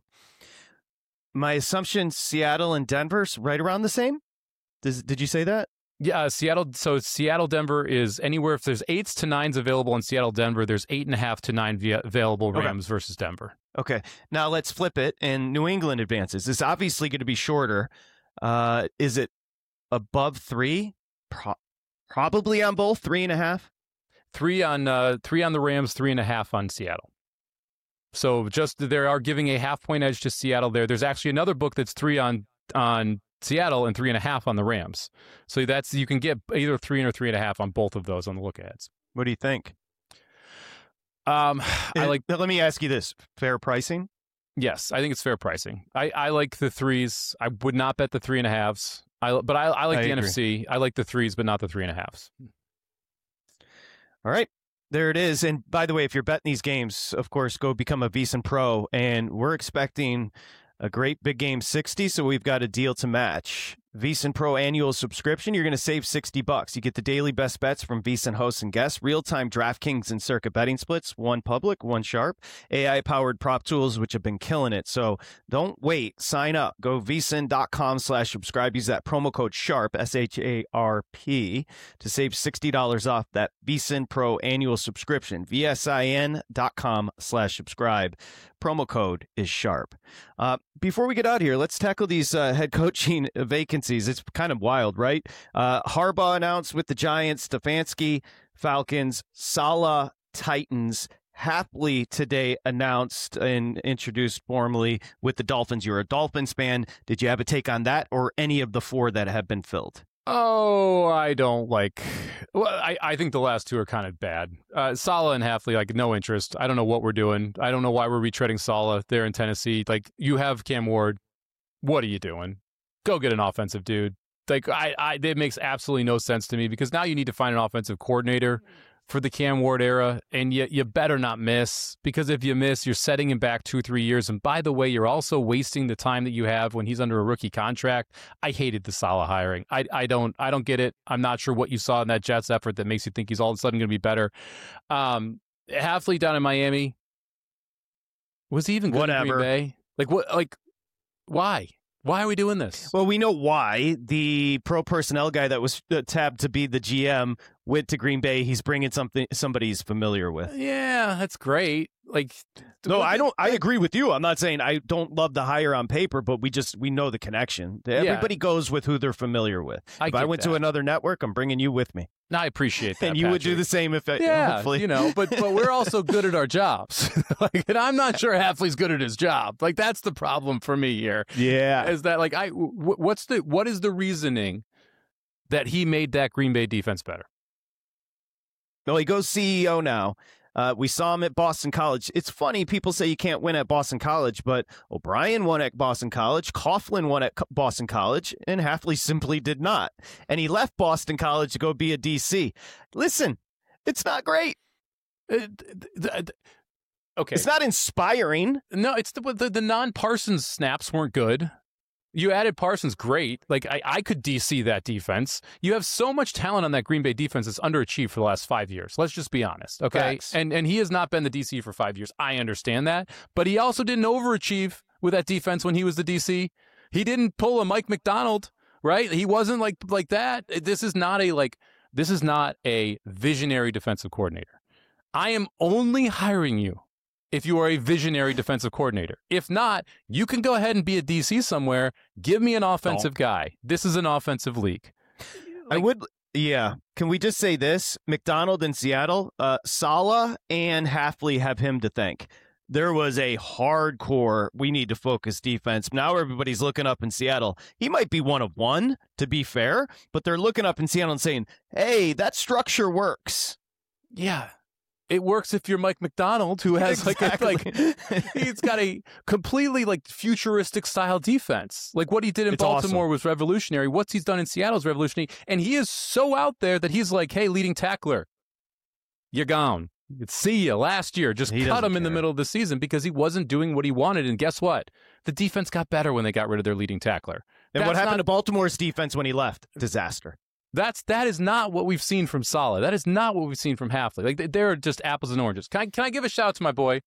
My assumption, Seattle and Denver's right around the same? Does, did you say that? Yeah, uh, Seattle. So Seattle, Denver is anywhere. If there's eights to nines available in Seattle, Denver, there's eight and a half to nine via available Rams okay. versus Denver. Okay. Now let's flip it. And New England advances. It's obviously going to be shorter. Uh, is it above three? Pro- probably on both, three and a half. Three on uh, three on the Rams, three and a half on Seattle. So just they are giving a half point edge to Seattle there. There's actually another book that's three on on Seattle and three and a half on the Rams. So that's you can get either three or three and a half on both of those on the look aheads. What do you think? Um, I like. Let me ask you this: fair pricing? Yes, I think it's fair pricing. I, I like the threes. I would not bet the three and a halves. I but I, I like I the agree. N F C. I like the threes, but not the three and a halves. All right. There it is. And by the way, if you're betting these games, of course, go become a VSiN Pro. And we're expecting a great big game sixty, so we've got a deal to match. VSiN Pro annual subscription, you're going to save sixty bucks. You get the daily best bets from VSiN hosts and guests, real-time DraftKings and Circa betting splits, one public, one sharp, A I-powered prop tools, which have been killing it. So don't wait. Sign up. Go vsin.com slash subscribe. Use that promo code SHARP, S H A R P, to save sixty dollars off that VSiN Pro annual subscription. V-S-I-N.com slash subscribe. Promo code is SHARP. Uh, before we get out of here, let's tackle these uh, head coaching vacancies. It's kind of wild, right? Uh, Harbaugh announced with the Giants, Stefanski, Falcons, Saleh, Titans. Happily today announced and introduced formally with the Dolphins. You're a Dolphins fan. Did you have a take on that or any of the four that have been filled? Oh, I don't like. Well, I, I think the last two are kind of bad. Uh, Saleh and Hafley, like no interest. I don't know what we're doing. I don't know why we're retreading Saleh there in Tennessee. Like you have Cam Ward. What are you doing? Go get an offensive dude. Like I, I, it makes absolutely no sense to me because now you need to find an offensive coordinator for the Cam Ward era, and you, you better not miss, because if you miss, you're setting him back two, three years. And by the way, you're also wasting the time that you have when he's under a rookie contract. I hated the Saleh hiring. I, I don't I don't get it. I'm not sure what you saw in that Jets effort that makes you think he's all of a sudden going to be better. Um, Hafley down in Miami, was he even good Whatever. in Green Bay? Like what? Like why? Why are we doing this? Well, we know why. The pro personnel guy that was tabbed to be the G M went to Green Bay. He's bringing something somebody he's familiar with. Yeah, that's great. Like, no, I don't. I agree with you. I'm not saying I don't love the hire on paper, but we just we know the connection. Everybody yeah. goes with who they're familiar with. I if I went that. to another network, I'm bringing you with me. No, I appreciate that, and you Patrick. would do the same if, I, yeah, hopefully. you know. But but we're also good at our jobs. Like, and I'm not sure Hafley's good at his job. Like, that's the problem for me here. Yeah, is that like I w- what's the what is the reasoning that he made that Green Bay defense better? Well, he goes C E O now. Uh, we saw him at Boston College. It's funny, people say you can't win at Boston College, but O'Brien won at Boston College, Coughlin won at Boston College, and Hafley simply did not. And he left Boston College to go be a D C. Listen, it's not great. Uh, okay. It's not inspiring. No, it's the, the, the non-Parsons snaps weren't good. You added Parsons, great. Like, I, I could D C that defense. You have so much talent on that Green Bay defense that's underachieved for the last five years. Let's just be honest, okay? Facts. And and he has not been the D C for five years. I understand that. But he also didn't overachieve with that defense when he was the D C. He didn't pull a Mike McDonald, right? He wasn't like like that. This is not a, like, this is not a visionary defensive coordinator. I am only hiring you if you are a visionary defensive coordinator. If not, you can go ahead and be a D C somewhere. Give me an offensive oh. guy. This is an offensive league. Like, I would, yeah. Can we just say this? McDonald in Seattle, uh, Saleh and Hafley have him to thank. There was a hardcore, we need to focus defense. Now everybody's looking up in Seattle. He might be one of one, to be fair, but they're looking up in Seattle and saying, hey, that structure works. Yeah. It works if you're Mike McDonald, who has exactly. like, a, like he's got a completely like futuristic style defense. Like what he did in it's Baltimore awesome. was revolutionary. What he's done in Seattle is revolutionary. And he is so out there that he's like, hey, leading tackler, you're gone. See you last year. Just he cut him care. in the middle of the season because he wasn't doing what he wanted. And guess what? The defense got better when they got rid of their leading tackler. And That's what happened not, to Baltimore's defense when he left? Disaster. That's that is not what we've seen from Saleh. That is not what we've seen from Hafley. Like they're just apples and oranges. Can I can I give a shout out to my boy,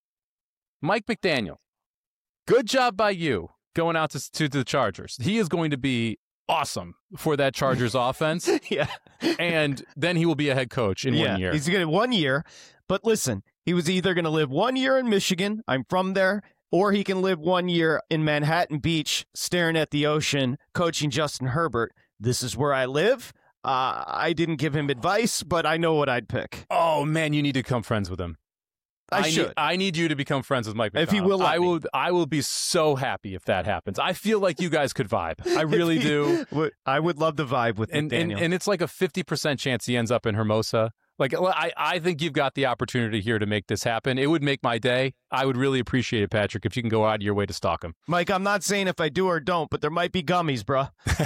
Mike McDaniel? Good job by you going out to to the Chargers. He is going to be awesome for that Chargers offense. Yeah, and then he will be a head coach in yeah, one year. He's going to one year. But listen, he was either going to live one year in Michigan. I'm from there. Or he can live one year in Manhattan Beach, staring at the ocean, coaching Justin Herbert. This is where I live. Uh, I didn't give him advice, but I know what I'd pick. Oh, man, you need to become friends with him. I, I should. Need, I need you to become friends with Mike McDonald. If he will let I me. will I will be so happy if that happens. I feel like you guys could vibe. I really he, do. I would love the vibe with and, Daniel. And, and it's like a fifty percent chance he ends up in Hermosa. Like, I, I think you've got the opportunity here to make this happen. It would make my day. I would really appreciate it, Patrick, if you can go out of your way to stalk him. Mike, I'm not saying if I do or don't, but there might be gummies, bro.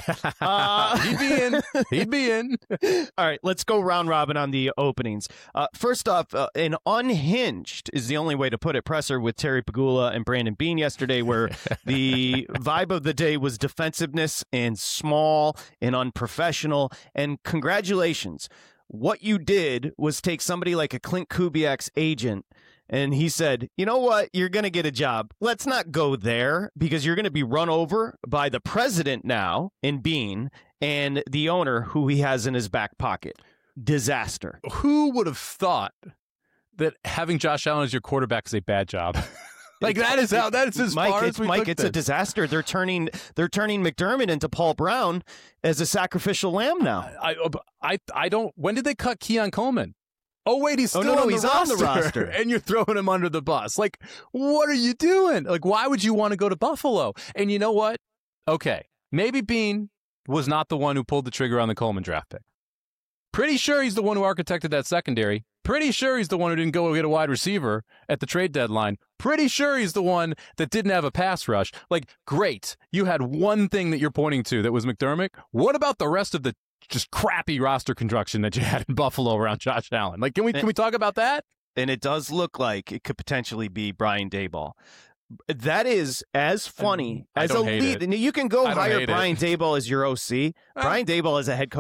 uh, He'd be in. He'd be in. All right, let's go round robin on the openings. Uh, first off, uh, an unhinged is the only way to put it presser with Terry Pegula and Brandon Beane yesterday, where the vibe of the day was defensiveness and small and unprofessional. And congratulations. What you did was take somebody like a Clint Kubiak's agent, and he said, you know what, you're going to get a job. Let's not go there because you're going to be run over by the president now in Beane and the owner who he has in his back pocket. Disaster. Who would have thought that having Josh Allen as your quarterback is a bad job? Like that is how that is as Mike, far it's, as we Mike, took it's this. a disaster. They're turning they're turning McDermott into Paul Brown as a sacrificial lamb now. I I I don't. When did they cut Keon Coleman? Oh wait, he's still oh, no, no, on, the he's roster, on the roster, and you're throwing him under the bus. Like, what are you doing? Like, why would you want to go to Buffalo? And you know what? Okay, maybe Beane was not the one who pulled the trigger on the Coleman draft pick. Pretty sure he's the one who architected that secondary. Pretty sure he's the one who didn't go get a wide receiver at the trade deadline. Pretty sure he's the one that didn't have a pass rush. Like, great. You had one thing that you're pointing to that was McDermott. What about the rest of the just crappy roster construction that you had in Buffalo around Josh Allen? Like, can we can we talk about that? And it does look like it could potentially be Brian Daboll. That is as funny I as a lead. And you can go hire Brian it. Daboll as your O C. Uh, Brian Daboll as a head coach is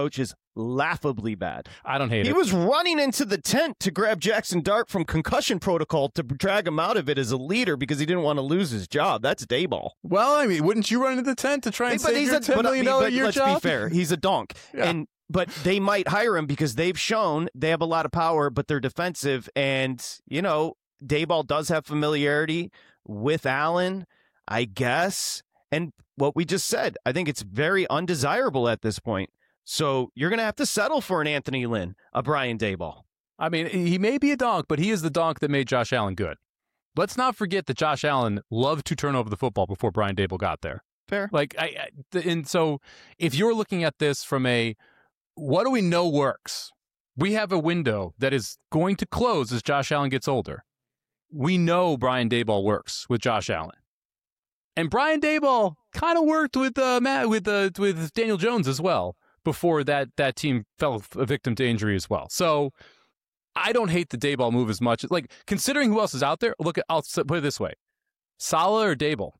laughably bad. I don't hate he it. He was running into the tent to grab Jackson Dart from concussion protocol to drag him out of it as a leader because he didn't want to lose his job. That's Daboll. Well, I mean, wouldn't you run into the tent to try and hey, save your a, ten million dollars a year let's job? Let's be fair. He's a donk. Yeah. And But they might hire him because they've shown they have a lot of power, but they're defensive. And, you know, Daboll does have familiarity with Allen, I guess. And what we just said, I think it's very undesirable at this point. So you're going to have to settle for an Anthony Lynn, a Brian Daboll. I mean, he may be a donk, but he is the donk that made Josh Allen good. Let's not forget that Josh Allen loved to turn over the football before Brian Daboll got there. Fair. Like, I, I and so if you're looking at this from a, what do we know works? We have a window that is going to close as Josh Allen gets older. We know Brian Daboll works with Josh Allen. And Brian Daboll kind of worked with uh, Matt, with uh, with Daniel Jones as well before that that team fell a victim to injury as well. So I don't hate the Daboll move as much. Like, considering who else is out there, look at, I'll put it this way: Saleh or Daboll?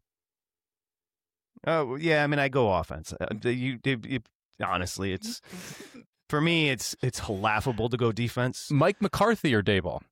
Oh yeah, I mean I go offense. Uh, you, you, you honestly, it's for me, it's it's laughable to go defense. Mike McCarthy or Daboll?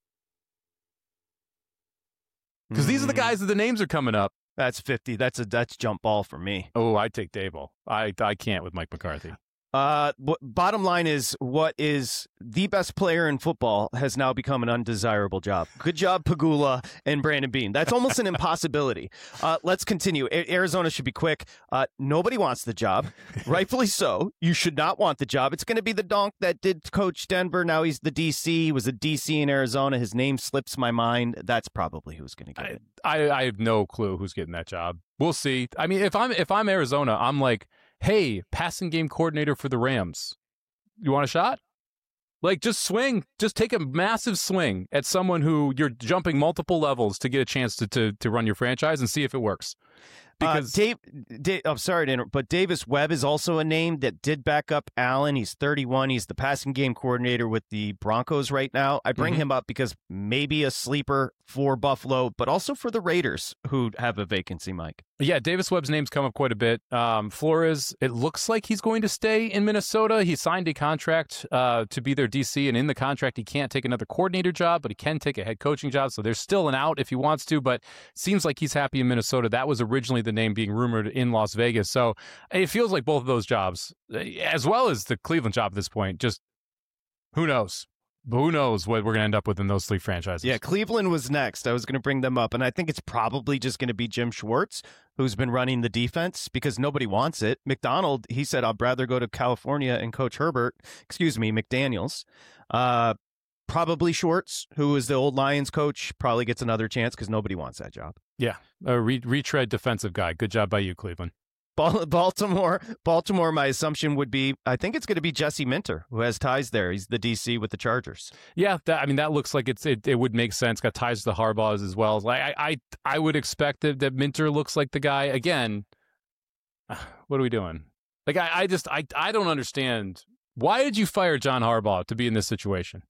Because mm. these are the guys that the names are coming up. That's fifty. That's a that's jump ball for me. Oh, I take Daboll. I I can't with Mike McCarthy. Uh, what, bottom line is, what is the best player in football has now become an undesirable job. Good job, Pagula and Brandon Beane. That's almost an impossibility. Uh, let's continue. A- Arizona should be quick. Uh, nobody wants the job, rightfully so. You should not want the job. It's going to be the donk that did coach Denver. Now he's the D C. He was a D C in Arizona. His name slips my mind. That's probably who's going to get I, it. I I have no clue who's getting that job. We'll see. I mean, if I'm if I'm Arizona, I'm like, hey, passing game coordinator for the Rams. You want a shot? Like, just swing. Just take a massive swing at someone who you're jumping multiple levels to get a chance to to, to run your franchise and see if it works. Because uh, Dave, Dave, I'm sorry to interrupt, but Davis Webb is also a name that did back up Allen. He's thirty-one. He's the passing game coordinator with the Broncos right now. I bring mm-hmm. him up because maybe a sleeper for Buffalo, but also for the Raiders who have a vacancy, Mike. Yeah, Davis Webb's name's come up quite a bit. Um, Flores, it looks like he's going to stay in Minnesota. He signed a contract uh, to be their D C, and in the contract, he can't take another coordinator job, but he can take a head coaching job. So there's still an out if he wants to, but seems like he's happy in Minnesota. That was originally the name being rumored in Las Vegas. So it feels like both of those jobs, as well as the Cleveland job at this point, just who knows? But who knows what we're going to end up with in those three franchises. Yeah, Cleveland was next. I was going to bring them up, and I think it's probably just going to be Jim Schwartz, who's been running the defense because nobody wants it. McDonald, he said, I'd rather go to California and coach Herbert, excuse me, McDaniels. Uh, probably Schwartz, who is the old Lions coach, probably gets another chance because nobody wants that job. Yeah, a re- retread defensive guy. Good job by you, Cleveland. Baltimore, Baltimore. My assumption would be, I think it's going to be Jesse Minter, who has ties there. He's the D C with the Chargers. Yeah, that, I mean that looks like it's it, it would make sense. Got ties to the Harbaughs as well. Like I, I, I would expect that, that Minter looks like the guy again. What are we doing? Like I, I just I, I don't understand. Why did you fire John Harbaugh to be in this situation?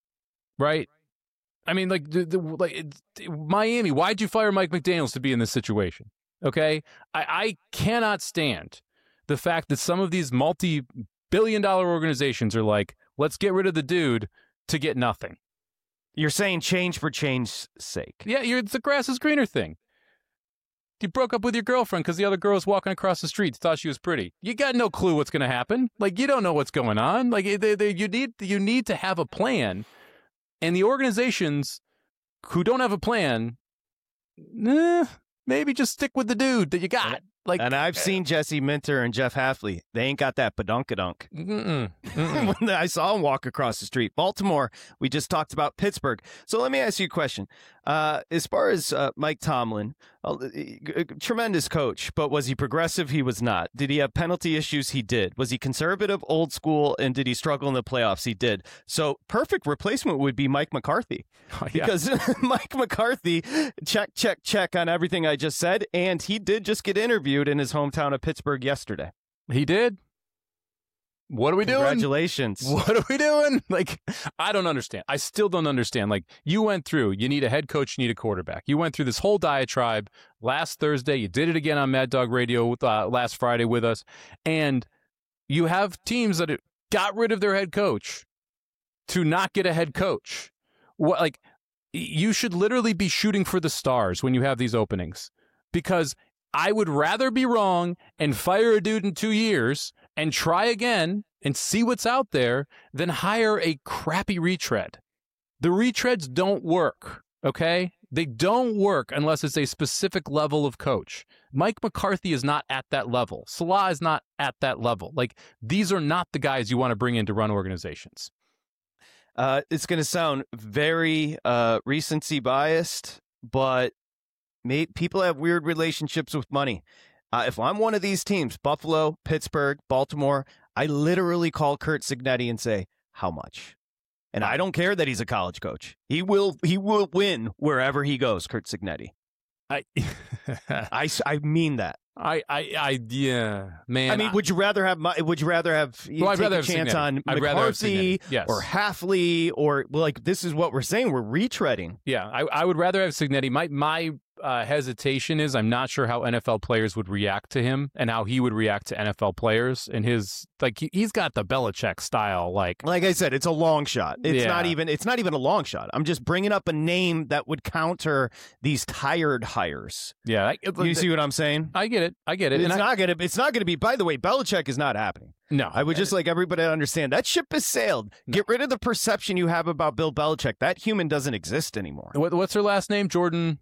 Right? I mean, like the, the like it, Miami. Why'd you fire Mike McDaniels to be in this situation? Okay, I, I cannot stand the fact that some of these multi-billion dollar organizations are like, let's get rid of the dude to get nothing. You're saying change for change's sake. Yeah, you're, it's the grass is greener thing. You broke up with your girlfriend because the other girl was walking across the street, thought she was pretty. You got no clue what's going to happen. Like, you don't know what's going on. Like, they, they, you need you need to have a plan. And the organizations who don't have a plan, eh, maybe just stick with the dude that you got. Like, and I've seen Jesse Minter and Jeff Hafley. They ain't got that badunkadunk. Mm-mm, mm-mm. When I saw him walk across the street. Baltimore, we just talked about Pittsburgh. So let me ask you a question. Uh, as far as uh, Mike Tomlin, uh, tremendous coach, but was he progressive? He was not. Did he have penalty issues? He did. Was he conservative, old school, and did he struggle in the playoffs? He did. So perfect replacement would be Mike McCarthy. Oh, yeah. Because Mike McCarthy, check, check, check on everything I just said, and he did just get interviewed in his hometown of Pittsburgh yesterday. He did? What are we doing? Congratulations. What are we doing? Like, I don't understand. I still don't understand. Like, you went through, you need a head coach, you need a quarterback. You went through this whole diatribe last Thursday. You did it again on Mad Dog Radio with, uh, last Friday with us. And you have teams that got rid of their head coach to not get a head coach. What, like, you should literally be shooting for the stars when you have these openings, because I would rather be wrong and fire a dude in two years and try again and see what's out there than hire a crappy retread. The retreads don't work, okay? They don't work unless it's a specific level of coach. Mike McCarthy is not at that level. Salah is not at that level. Like, these are not the guys you want to bring in to run organizations. Uh, it's going to sound very uh, recency biased, but may, people have weird relationships with money. Uh, if I'm one of these teams, Buffalo, Pittsburgh, Baltimore, I literally call Curt Cignetti and say, how much? And I don't care that he's a college coach. He will he will win wherever he goes, Curt Cignetti. I, I, I mean that. I, I, I, yeah, man. I mean, would you rather have? Would you rather have? You well, I'd take rather a have chance Cignetti. on I'd rather have McCarthy yes. or Hafley or well, like this is what we're saying. We're retreading. Yeah, I, I would rather have Cignetti. My my uh, hesitation is I'm not sure how N F L players would react to him and how he would react to N F L players. And his like he, he's got the Belichick style. Like like I said, it's a long shot. It's yeah. not even. It's not even a long shot. I'm just bringing up a name that would counter these tired hires. Yeah, I, it, you see what I'm saying? I get it. I get it. It's and not I, gonna. It's not gonna be. By the way, Belichick is not happening. No, I would just like everybody to understand that ship has sailed. No. Get rid of the perception you have about Bill Belichick. That human doesn't exist anymore. What, what's her last name? Jordan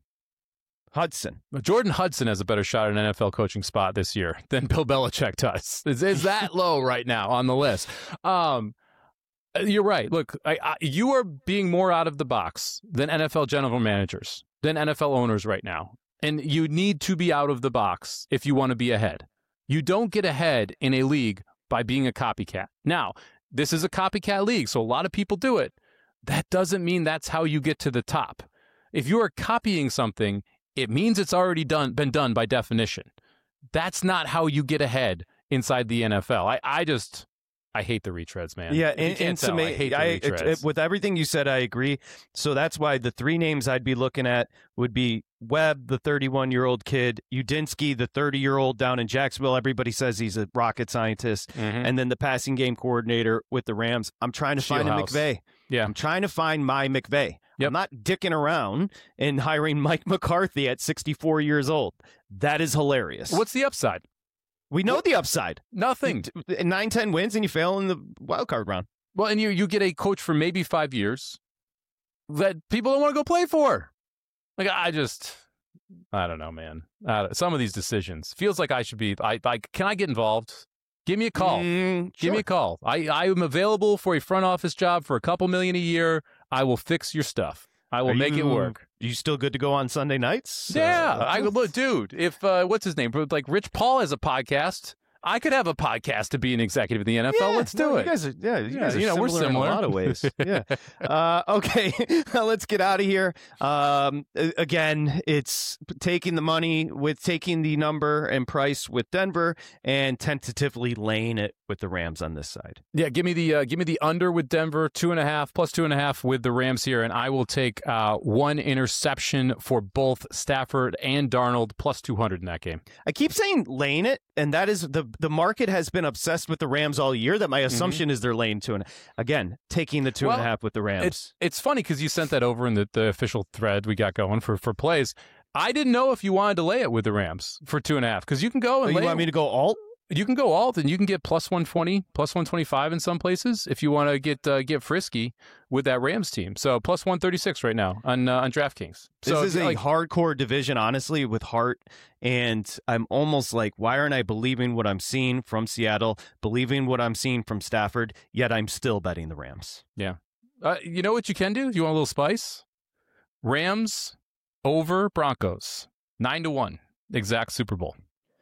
Hudson. Jordan Hudson has a better shot at an N F L coaching spot this year than Bill Belichick does. Is, is that low right now on the list? Um, you're right. Look, I, I, you are being more out of the box than N F L general managers, than N F L owners right now. And you need to be out of the box if you want to be ahead. You don't get ahead in a league by being a copycat. Now, this is a copycat league, so a lot of people do it. That doesn't mean that's how you get to the top. If you are copying something, it means it's already done, been done by definition. That's not how you get ahead inside the N F L. I, I just, I hate the retreads, man. Yeah, and, and tell, to I hate the I, retreads. It, it, with everything you said, I agree. So that's why the three names I'd be looking at would be Webb, the thirty-one-year-old kid, Udinski, the thirty-year-old down in Jacksonville. Everybody says he's a rocket scientist. Mm-hmm. And then the passing game coordinator with the Rams. I'm trying to find a McVay. Yeah. I'm trying to find my McVay. Yep. I'm not dicking around and hiring Mike McCarthy at sixty-four years old. That is hilarious. What's the upside? We know what? The upside. Nothing. Nine, ten wins, and you fail in the wild card round. Well, and you you get a coach for maybe five years that people don't want to go play for. Like, I just, I don't know, man. Uh, some of these decisions feels like I should be. I, I can I get involved? Give me a call. Mm, Give sure. me a call. I, I am available for a front office job for a couple million a year. I will fix your stuff. I will Are make you, it work. Are you still good to go on Sunday nights? Yeah. Uh, I look, dude, if, uh, what's his name? Like Rich Paul has a podcast. I could have a podcast to be an executive in the N F L. Yeah, Let's do no, it. You guys are, yeah, you yeah, guys are you know, similar, we're similar in a lot of ways. Yeah. uh, okay, let's get out of here. Um, again, it's taking the money with taking the number and price with Denver and tentatively laying it with the Rams on this side. Yeah, give me the uh, give me the under with Denver, two and a half plus two and a half with the Rams here, and I will take uh, one interception for both Stafford and Darnold plus two hundred in that game. I keep saying laying it, and that is the the market has been obsessed with the Rams all year. That my assumption mm-hmm. is they're laying two and again taking the two well, and a half with the Rams. It's it's funny because you sent that over in the, the official thread we got going for for plays. I didn't know if you wanted to lay it with the Rams for two and a half because you can go and oh, lay you want it. me to go alt? You can go alt, and you can get plus one twenty, plus one twenty-five in some places if you want to get uh, get frisky with that Rams team. So plus one thirty-six right now on uh, on DraftKings. So this is a like, hardcore division, honestly, with Hart. And I'm almost like, why aren't I believing what I'm seeing from Seattle, believing what I'm seeing from Stafford, yet I'm still betting the Rams? Yeah. Uh, you know what you can do? You want a little spice? Rams over Broncos, nine to one, exact Super Bowl.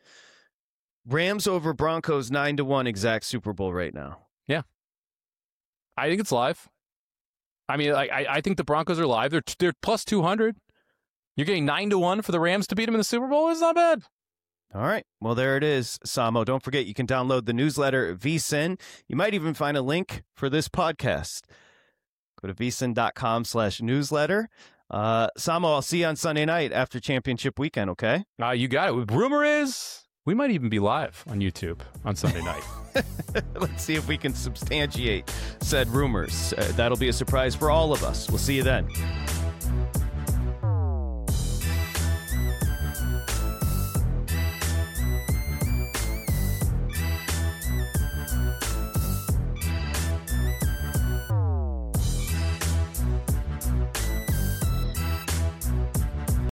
Rams over Broncos, nine to one, exact Super Bowl right now. Yeah, I think it's live. I mean, I I think the Broncos are live. They're they're plus two hundred. You're getting nine to one for the Rams to beat them in the Super Bowl. It's not bad. All right. Well, there it is, Samo. Don't forget, you can download the newsletter at V S I N. You might even find a link for this podcast. Go to V S I N dot com slash newsletter. Uh, Samo, I'll see you on Sunday night after championship weekend, okay? Uh, you got it. Rumor is We might even be live on YouTube on Sunday night. Let's see if we can substantiate said rumors. Uh, that'll be a surprise for all of us. We'll see you then.